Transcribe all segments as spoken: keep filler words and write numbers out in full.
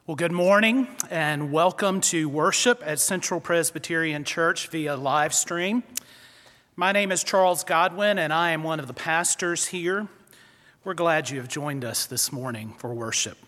Well, good morning and welcome to worship at Central Presbyterian Church via live stream. My name is Charles Godwin and I am one of the pastors here. We're glad you have joined us this morning for worship.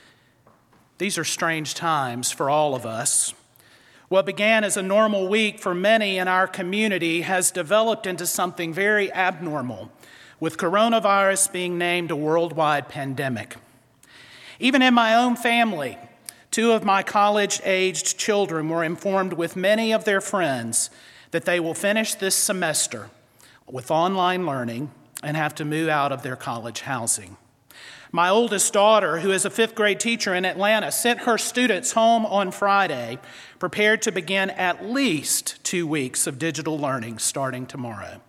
These are strange times for all of us. What began as a normal week for many in our community has developed into something very abnormal, with coronavirus being named a worldwide pandemic. Even in my own family, two of my college-aged children were informed with many of their friends that they will finish this semester with online learning and have to move out of their college housing. My oldest daughter, who is a fifth grade teacher in Atlanta, sent her students home on Friday, prepared to begin at least two weeks of digital learning starting tomorrow.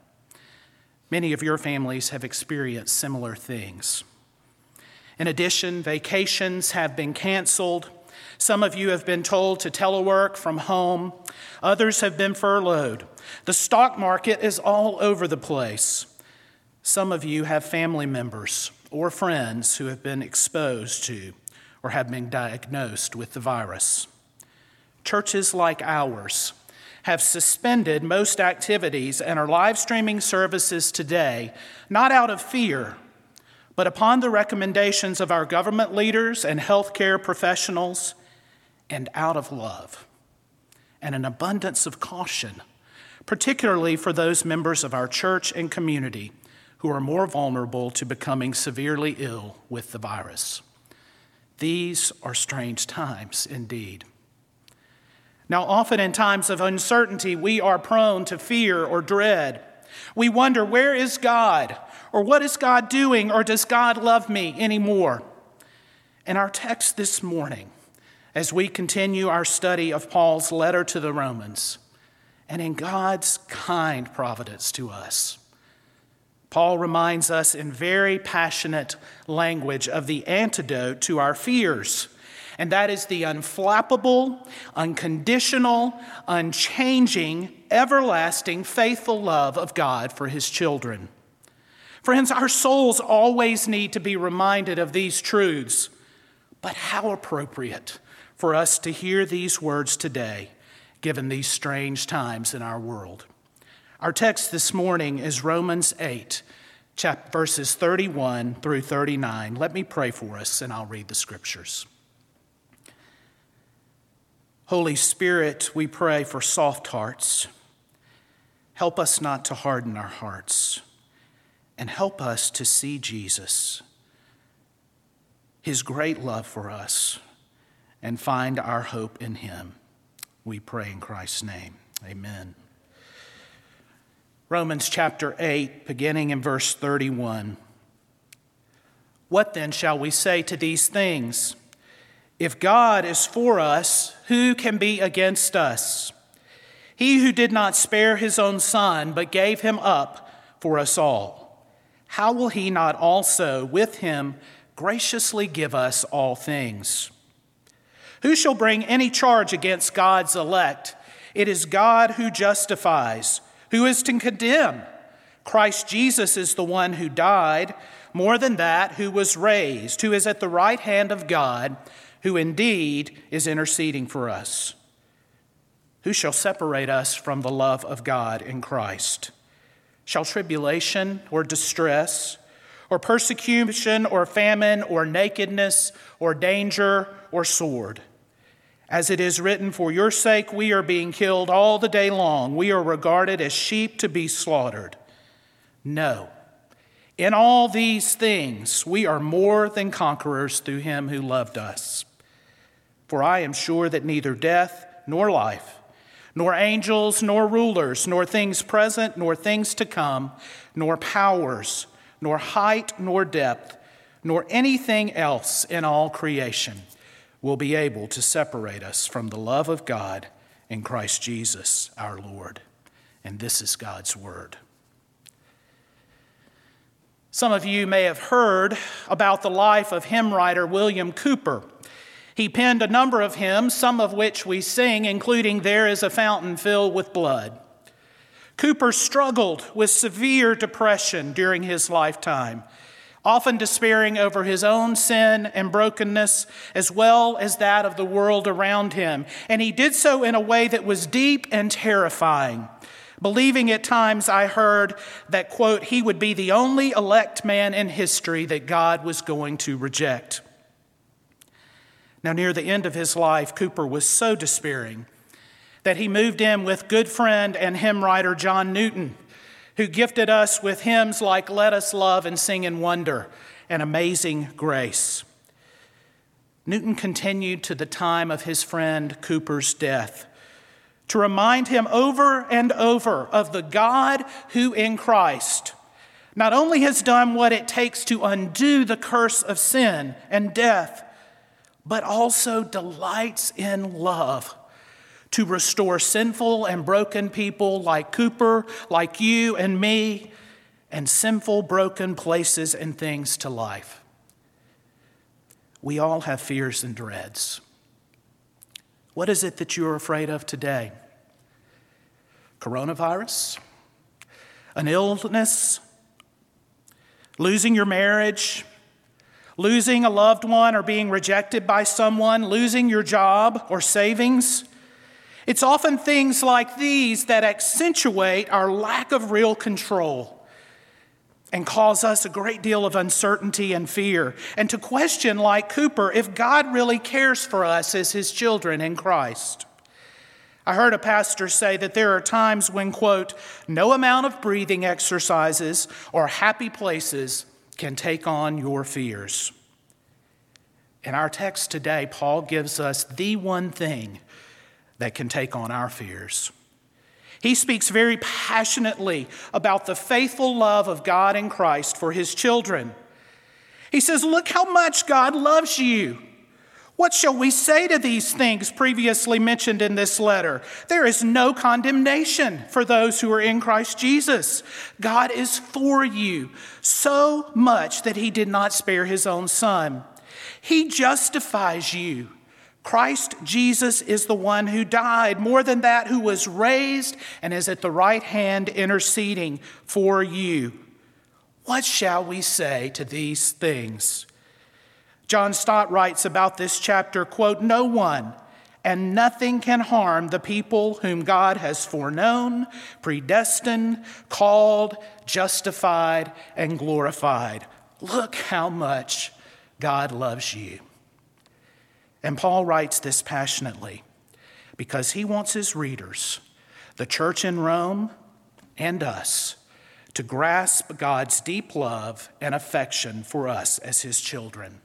Many of your families have experienced similar things. In addition, vacations have been canceled. Some of you have been told to telework from home. Others have been furloughed. The stock market is all over the place. Some of you have family members or friends who have been exposed to or have been diagnosed with the virus. Churches like ours have suspended most activities and are live streaming services today, not out of fear, but upon the recommendations of our government leaders and healthcare professionals, and out of love and an abundance of caution, particularly for those members of our church and community who are more vulnerable to becoming severely ill with the virus. These are strange times indeed. Now, often in times of uncertainty, we are prone to fear or dread. We wonder, where is God? Or what is God doing? Or does God love me anymore? In our text this morning, as we continue our study of Paul's letter to the Romans, and in God's kind providence to us, Paul reminds us in very passionate language of the antidote to our fears, and that is the unflappable, unconditional, unchanging, everlasting, faithful love of God for his children. Friends, our souls always need to be reminded of these truths, but how appropriate for us to hear these words today, given these strange times in our world. Our text this morning is Romans eight, chapter, verses thirty-one through thirty-nine. Let me pray for us, and I'll read the scriptures. Holy Spirit, we pray for soft hearts. Help us not to harden our hearts, and help us to see Jesus, his great love for us, and find our hope in him. We pray in Christ's name. Amen. Romans chapter eight, beginning in verse thirty-one. What then shall we say to these things? If God is for us, who can be against us? He who did not spare his own son, but gave him up for us all, how will he not also with him graciously give us all things? Who shall bring any charge against God's elect? It is God who justifies. Who is to condemn? Christ Jesus is the one who died, more than that, who was raised, who is at the right hand of God, who indeed is interceding for us. Who shall separate us from the love of God in Christ? Shall tribulation or distress, or persecution or famine or nakedness or danger or sword? As it is written, for your sake we are being killed all the day long. We are regarded as sheep to be slaughtered. No, in all these things we are more than conquerors through him who loved us. For I am sure that neither death nor life, nor angels nor rulers, nor things present nor things to come, nor powers, nor height nor depth, nor anything else in all creation will be able to separate us from the love of God in Christ Jesus our Lord. And this is God's word. Some of you may have heard about the life of hymn writer William Cowper. He penned a number of hymns, some of which we sing, including There is a Fountain Filled with Blood. Cowper struggled with severe depression during his lifetime, often despairing over his own sin and brokenness, as well as that of the world around him. And he did so in a way that was deep and terrifying, believing at times, I heard, that, quote, he would be the only elect man in history that God was going to reject. Now, near the end of his life, Cooper was so despairing that he moved in with good friend and hymn writer John Newton, who gifted us with hymns like Let Us Love and Sing in Wonder and Amazing Grace. Newton continued to the time of his friend Cooper's death to remind him over and over of the God who in Christ not only has done what it takes to undo the curse of sin and death, but also delights in love to restore sinful and broken people like Cooper, like you and me, and sinful, broken places and things to life. We all have fears and dreads. What is it that you're afraid of today? Coronavirus? An illness? Losing your marriage? Losing a loved one or being rejected by someone? Losing your job or savings? It's often things like these that accentuate our lack of real control and cause us a great deal of uncertainty and fear, and to question, like Cooper, if God really cares for us as his children in Christ. I heard a pastor say that there are times when, quote, no amount of breathing exercises or happy places can take on your fears. In our text today, Paul gives us the one thing that can take on our fears. He speaks very passionately about the faithful love of God in Christ for his children. He says, look how much God loves you. What shall we say to these things previously mentioned in this letter? There is no condemnation for those who are in Christ Jesus. God is for you so much that he did not spare his own son. He justifies you. Christ Jesus is the one who died, more than that, who was raised and is at the right hand interceding for you. What shall we say to these things? John Stott writes about this chapter, quote, no one and nothing can harm the people whom God has foreknown, predestined, called, justified, and glorified. Look how much God loves you. And Paul writes this passionately because he wants his readers, the church in Rome and us, to grasp God's deep love and affection for us as his children.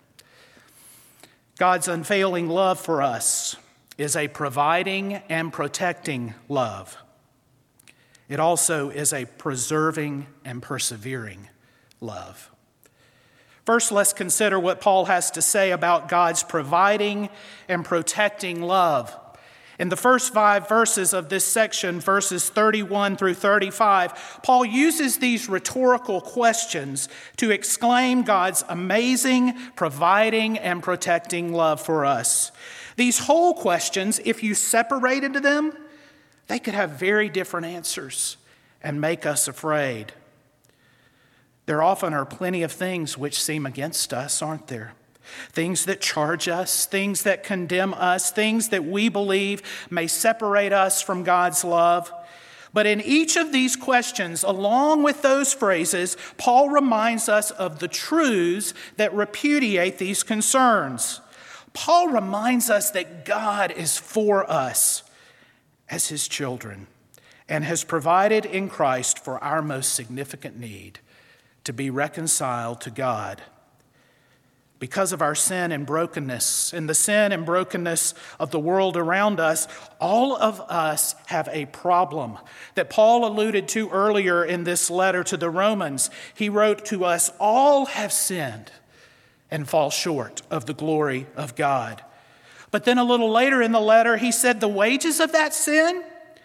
God's unfailing love for us is a providing and protecting love. It also is a preserving and persevering love. First, let's consider what Paul has to say about God's providing and protecting love. In the first five verses of this section, verses thirty-one through thirty-five, Paul uses these rhetorical questions to exclaim God's amazing, providing, and protecting love for us. These whole questions, if you separated them, they could have very different answers and make us afraid. There often are plenty of things which seem against us, aren't there? Things that charge us, things that condemn us, things that we believe may separate us from God's love. But in each of these questions, along with those phrases, Paul reminds us of the truths that repudiate these concerns. Paul reminds us that God is for us as his children and has provided in Christ for our most significant need, to be reconciled to God. Because of our sin and brokenness, and the sin and brokenness of the world around us, all of us have a problem that Paul alluded to earlier in this letter to the Romans. He wrote to us, all have sinned and fall short of the glory of God. But then a little later in the letter, he said the wages of that sin,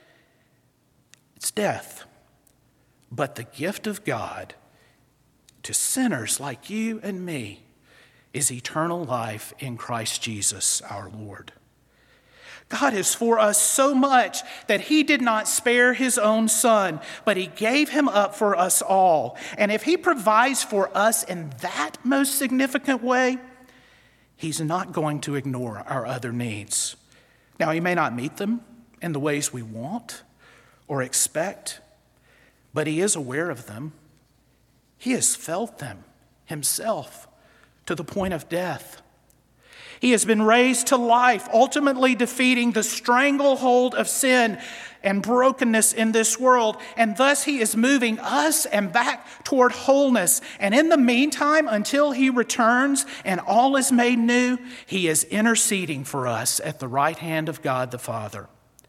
it's death. But the gift of God to sinners like you and me is eternal life in Christ Jesus our Lord. God is for us so much that he did not spare his own son, but he gave him up for us all. And if he provides for us in that most significant way, he's not going to ignore our other needs. Now, he may not meet them in the ways we want or expect, but he is aware of them. He has felt them himself to the point of death. He has been raised to life, ultimately defeating the stranglehold of sin and brokenness in this world. And thus he is moving us and back toward wholeness. And in the meantime, until he returns and all is made new, he is interceding for us at the right hand of God the Father.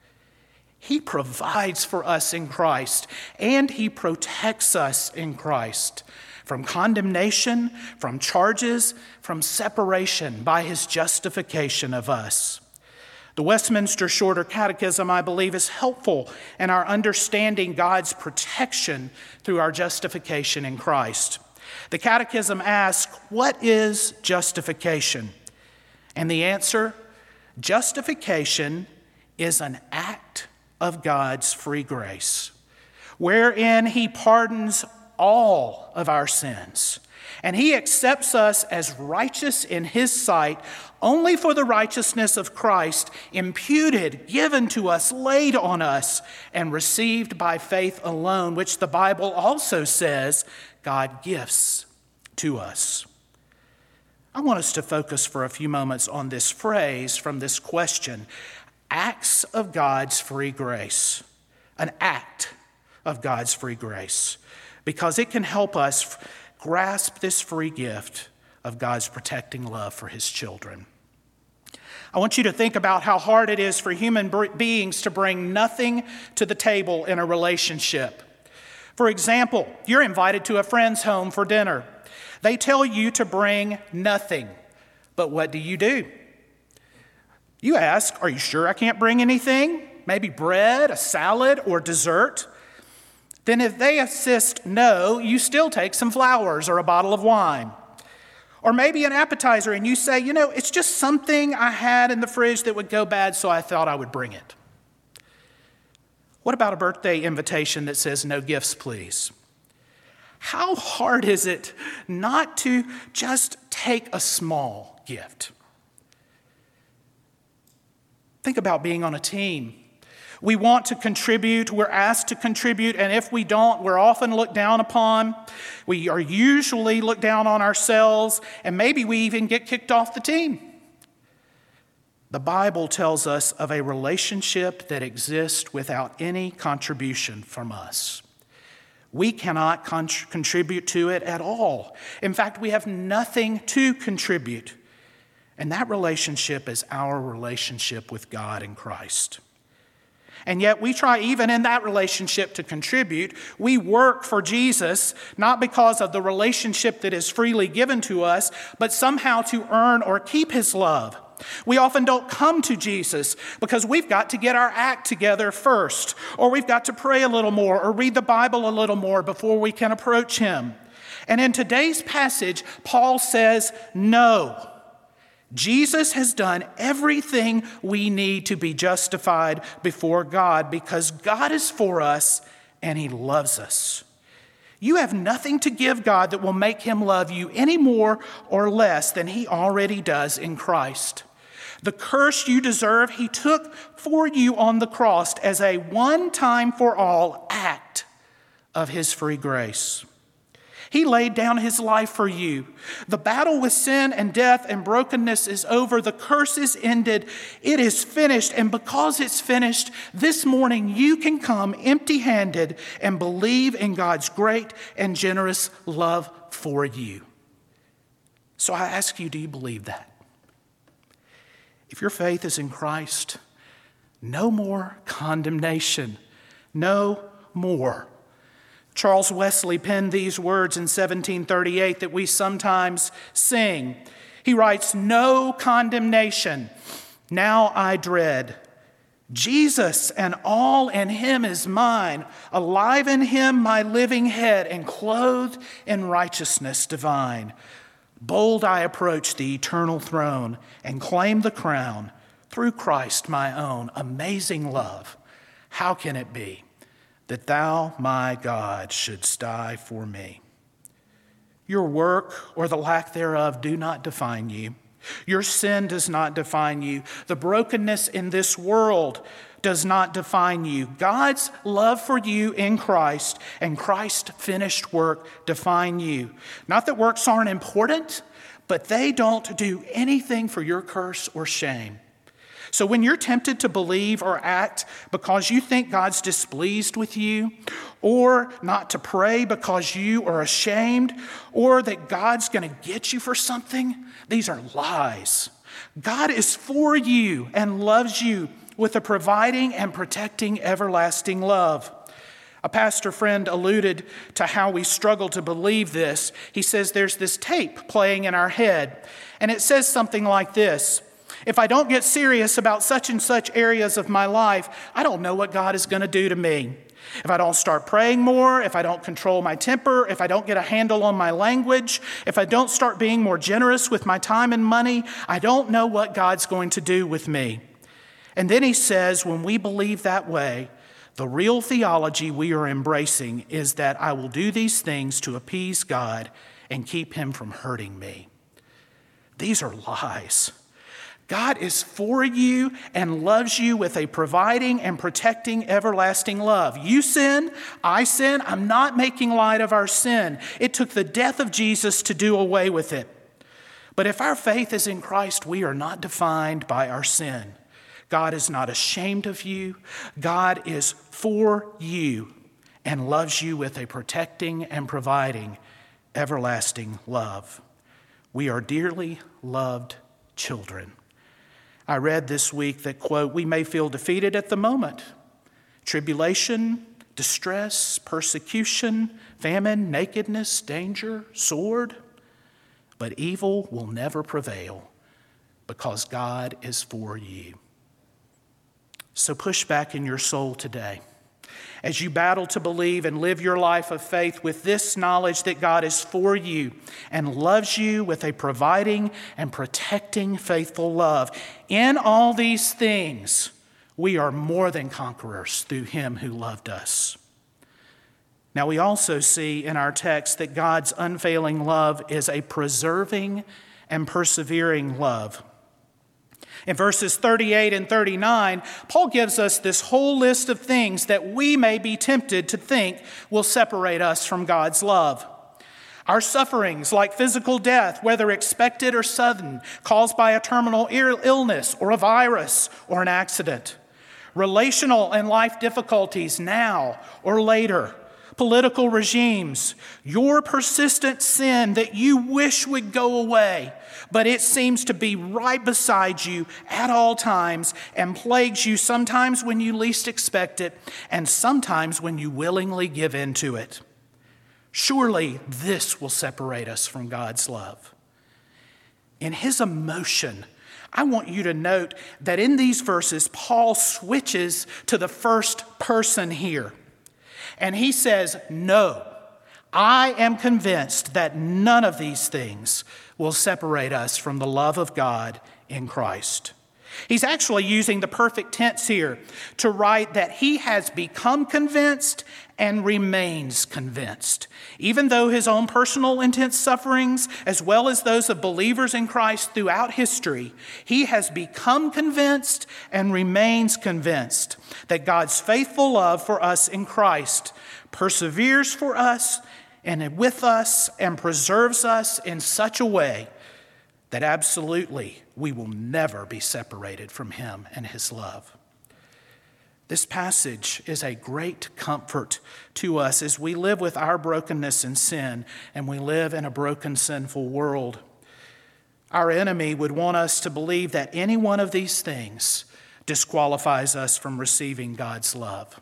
He provides for us in Christ, and he protects us in Christ from condemnation, from charges, from separation by his justification of us. The Westminster Shorter Catechism, I believe, is helpful in our understanding God's protection through our justification in Christ. The Catechism asks, what is justification? And the answer, justification is an act of God's free grace, wherein he pardons all of our sins, and he accepts us as righteous in his sight only for the righteousness of Christ, imputed, given to us, laid on us, and received by faith alone, which the Bible also says God gifts to us. I want us to focus for a few moments on this phrase from this question, acts of God's free grace, an act of God's free grace, because it can help us grasp this free gift of God's protecting love for his children. I want you to think about how hard it is for human beings to bring nothing to the table in a relationship. For example, you're invited to a friend's home for dinner. They tell you to bring nothing, but what do you do? You ask, are you sure I can't bring anything? Maybe bread, a salad, or dessert? Then if they insist no, you still take some flowers or a bottle of wine. Or maybe an appetizer and you say, you know, it's just something I had in the fridge that would go bad, so I thought I would bring it. What about a birthday invitation that says no gifts, please? How hard is it not to just take a small gift? Think about being on a team. We want to contribute, we're asked to contribute, and if we don't, we're often looked down upon. We are usually looked down on ourselves, and maybe we even get kicked off the team. The Bible tells us of a relationship that exists without any contribution from us. We cannot con- contribute to it at all. In fact, we have nothing to contribute. And that relationship is our relationship with God in Christ. And yet we try even in that relationship to contribute. We work for Jesus, not because of the relationship that is freely given to us, but somehow to earn or keep his love. We often don't come to Jesus because we've got to get our act together first, or we've got to pray a little more or read the Bible a little more before we can approach him. And in today's passage, Paul says, no. Jesus has done everything we need to be justified before God because God is for us and he loves us. You have nothing to give God that will make him love you any more or less than he already does in Christ. The curse you deserve, he took for you on the cross as a one-time for all act of his free grace. He laid down his life for you. The battle with sin and death and brokenness is over. The curse is ended. It is finished. And because it's finished, this morning you can come empty-handed and believe in God's great and generous love for you. So I ask you, do you believe that? If your faith is in Christ, no more condemnation. No more. Charles Wesley penned these words in seventeen thirty-eight that we sometimes sing. He writes, no condemnation, now I dread. Jesus and all in him is mine, alive in him my living head, and clothed in righteousness divine. Bold I approach the eternal throne and claim the crown, through Christ my own amazing love, how can it be that thou, my God, shouldst die for me? Your work or the lack thereof do not define you. Your sin does not define you. The brokenness in this world does not define you. God's love for you in Christ and Christ's finished work define you. Not that works aren't important, but they don't do anything for your curse or shame. So when you're tempted to believe or act because you think God's displeased with you, or not to pray because you are ashamed, or that God's going to get you for something, these are lies. God is for you and loves you with a providing and protecting everlasting love. A pastor friend alluded to how we struggle to believe this. He says there's this tape playing in our head, and it says something like this: if I don't get serious about such and such areas of my life, I don't know what God is going to do to me. If I don't start praying more, if I don't control my temper, if I don't get a handle on my language, if I don't start being more generous with my time and money, I don't know what God's going to do with me. And then he says, when we believe that way, the real theology we are embracing is that I will do these things to appease God and keep him from hurting me. These are lies. God is for you and loves you with a providing and protecting everlasting love. You sin, I sin. I'm not making light of our sin. It took the death of Jesus to do away with it. But if our faith is in Christ, we are not defined by our sin. God is not ashamed of you. God is for you and loves you with a protecting and providing everlasting love. We are dearly loved children. I read this week that, quote, we may feel defeated at the moment. Tribulation, distress, persecution, famine, nakedness, danger, sword. But evil will never prevail because God is for you. So push back in your soul today as you battle to believe and live your life of faith with this knowledge that God is for you and loves you with a providing and protecting faithful love. In all these things, we are more than conquerors through him who loved us. Now, we also see in our text that God's unfailing love is a preserving and persevering love. In verses thirty-eight and thirty-nine, Paul gives us this whole list of things that we may be tempted to think will separate us from God's love. Our sufferings, like physical death, whether expected or sudden, caused by a terminal illness or a virus or an accident. Relational and life difficulties now or later. Political regimes, your persistent sin that you wish would go away, but it seems to be right beside you at all times and plagues you sometimes when you least expect it and sometimes when you willingly give in to it. Surely this will separate us from God's love. In his emotion, I want you to note that in these verses, Paul switches to the first person here. And he says, no, I am convinced that none of these things will separate us from the love of God in Christ. He's actually using the perfect tense here to write that he has become convinced and remains convinced. Even though his own personal intense sufferings, as well as those of believers in Christ throughout history, he has become convinced and remains convinced that God's faithful love for us in Christ perseveres for us and with us and preserves us in such a way that absolutely we will never be separated from him and his love. This passage is a great comfort to us as we live with our brokenness and sin, and we live in a broken, sinful world. Our enemy would want us to believe that any one of these things disqualifies us from receiving God's love.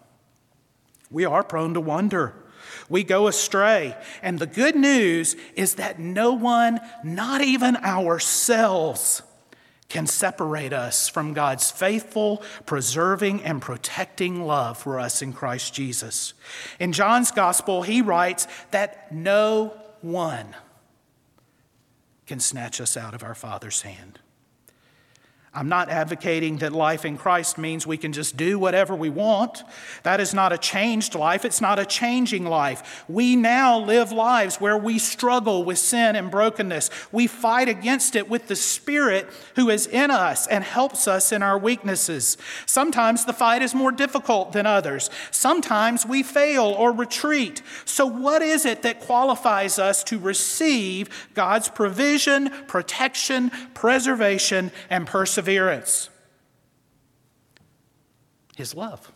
We are prone to wonder. We go astray. And the good news is that no one, not even ourselves, can separate us from God's faithful, preserving, and protecting love for us in Christ Jesus. In John's gospel, he writes that no one can snatch us out of our Father's hand. I'm not advocating that life in Christ means we can just do whatever we want. That is not a changed life. It's not a changing life. We now live lives where we struggle with sin and brokenness. We fight against it with the Spirit who is in us and helps us in our weaknesses. Sometimes the fight is more difficult than others. Sometimes we fail or retreat. So what is it that qualifies us to receive God's provision, protection, preservation, and perseverance? Perseverance. His love.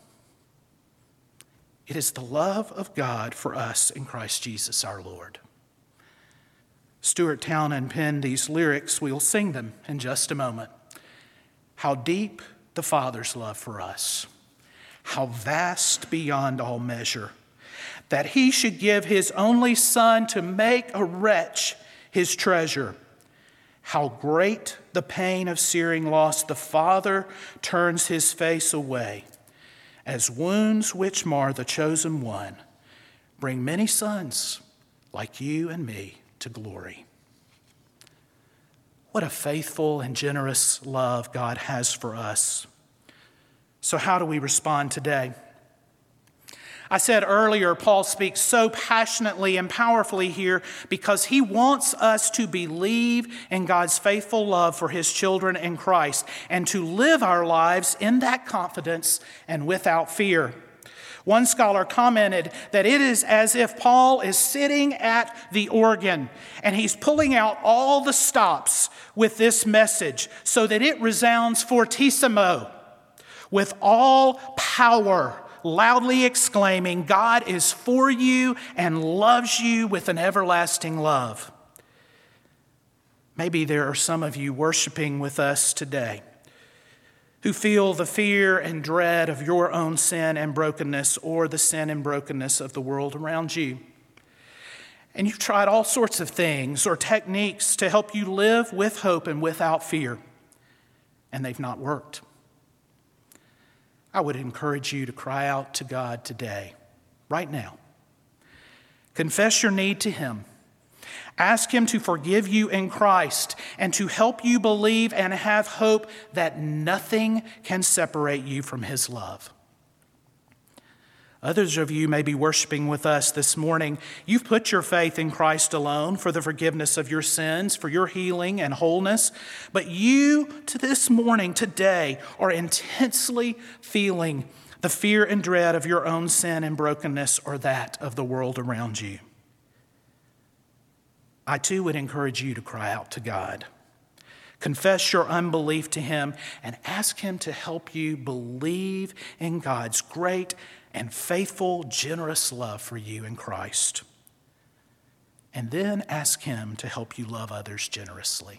It is the love of God for us in Christ Jesus our Lord. Stuart Townend penned these lyrics. We'll sing them in just a moment. How deep the Father's love for us. How vast beyond all measure. That he should give his only Son to make a wretch his treasure. How great the pain of searing loss, the Father turns his face away, as wounds which mar the chosen one bring many sons like you and me to glory. What a faithful and generous love God has for us. So how do we respond today? I said earlier, Paul speaks so passionately and powerfully here because he wants us to believe in God's faithful love for his children in Christ and to live our lives in that confidence and without fear. One scholar commented that it is as if Paul is sitting at the organ and he's pulling out all the stops with this message so that it resounds fortissimo with all power, loudly exclaiming, God is for you and loves you with an everlasting love. Maybe there are some of you worshiping with us today who feel the fear and dread of your own sin and brokenness or the sin and brokenness of the world around you. And you've tried all sorts of things or techniques to help you live with hope and without fear, and they've not worked. I would encourage you to cry out to God today, right now. Confess your need to him. Ask him to forgive you in Christ and to help you believe and have hope that nothing can separate you from his love. Others of you may be worshiping with us this morning. You've put your faith in Christ alone for the forgiveness of your sins, for your healing and wholeness. But you, to this morning, today, are intensely feeling the fear and dread of your own sin and brokenness or that of the world around you. I too would encourage you to cry out to God. Confess your unbelief to him and ask him to help you believe in God's great and faithful, generous love for you in Christ. And then ask him to help you love others generously.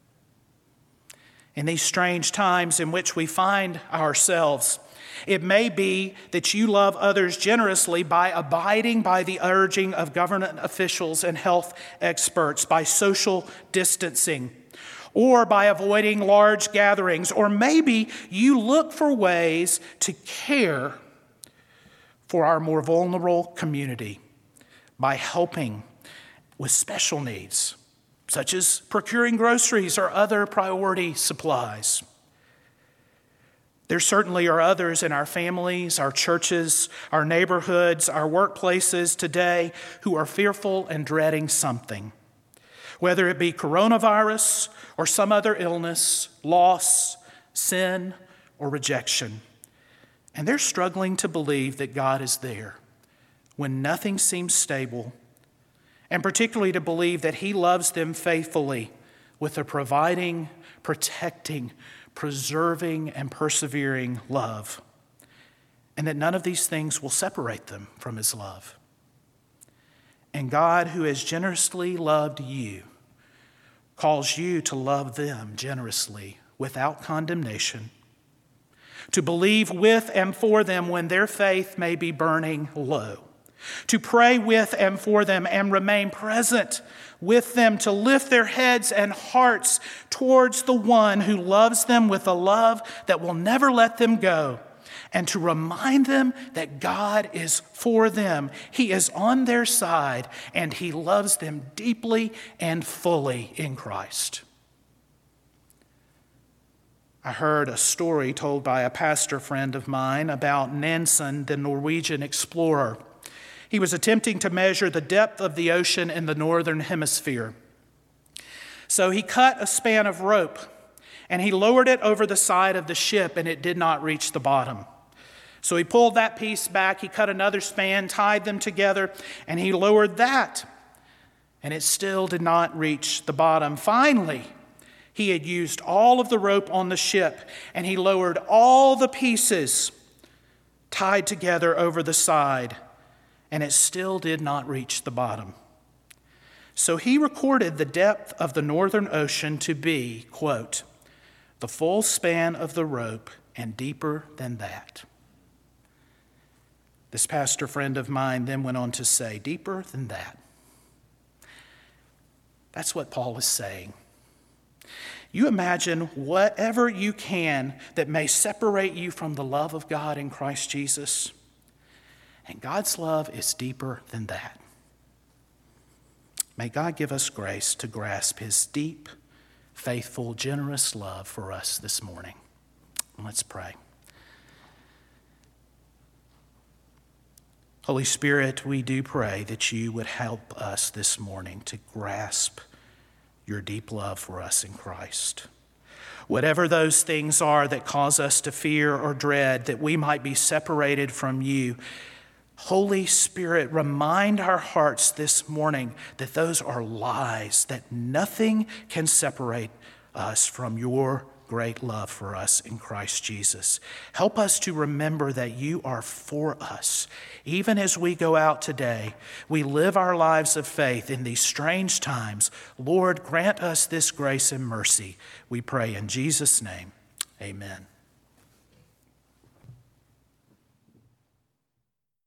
In these strange times in which we find ourselves, it may be that you love others generously by abiding by the urging of government officials and health experts, by social distancing, or by avoiding large gatherings. Or maybe you look for ways to care for our more vulnerable community by helping with special needs, such as procuring groceries or other priority supplies. There certainly are others in our families, our churches, our neighborhoods, our workplaces today who are fearful and dreading something, whether it be coronavirus or some other illness, loss, sin, or rejection. And they're struggling to believe that God is there when nothing seems stable, and particularly to believe that he loves them faithfully with a providing, protecting, preserving, and persevering love, and that none of these things will separate them from his love. And God, who has generously loved you, calls you to love them generously without condemnation, to believe with and for them when their faith may be burning low, to pray with and for them and remain present with them, to lift their heads and hearts towards the one who loves them with a love that will never let them go, and to remind them that God is for them. He is on their side, and he loves them deeply and fully in Christ. I heard a story told by a pastor friend of mine about Nansen, the Norwegian explorer. He was attempting to measure the depth of the ocean in the northern hemisphere. So he cut a span of rope and he lowered it over the side of the ship, and it did not reach the bottom. So he pulled that piece back, he cut another span, tied them together, and he lowered that, and it still did not reach the bottom. Finally, he had used all of the rope on the ship, and he lowered all the pieces tied together over the side, and it still did not reach the bottom. So he recorded the depth of the northern ocean to be, quote, the full span of the rope and deeper than that. This pastor friend of mine then went on to say, deeper than that. That's what Paul is saying. You imagine whatever you can that may separate you from the love of God in Christ Jesus. And God's love is deeper than that. May God give us grace to grasp his deep, faithful, generous love for us this morning. Let's pray. Holy Spirit, we do pray that you would help us this morning to grasp your deep love for us in Christ. Whatever those things are that cause us to fear or dread that we might be separated from you, Holy Spirit, remind our hearts this morning that those are lies, that nothing can separate us from your great love for us in Christ Jesus. Help us to remember that you are for us. Even as we go out today, we live our lives of faith in these strange times. Lord, grant us this grace and mercy. We pray in Jesus' name. Amen.